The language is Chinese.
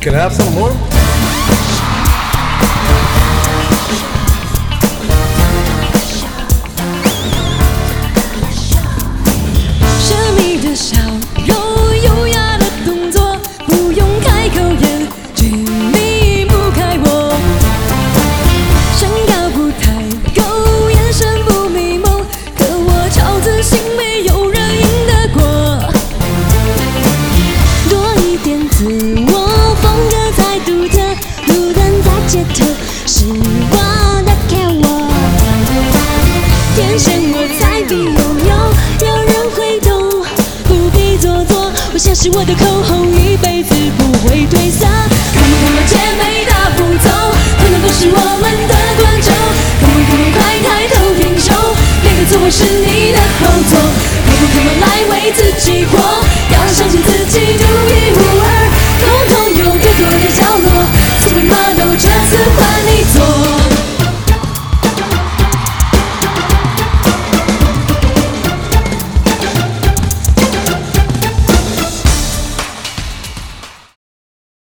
Can I have some more? 神秘的笑容，优雅的动作，不用开口言，却离不开我。身高不太够，眼神不迷蒙，可我超自信，没有人赢得过。多一点自我，风格太独特，路灯在街头，是我的看我。天生我材必拥有，有人会懂，不必做作。我像是我的口红，一辈子不会褪色。Come on come on， 姐妹大步走，可能都是我们的观众。Come on come on， 快抬头挺胸，每个座位是你的后座。Come on come on， 来为自己活。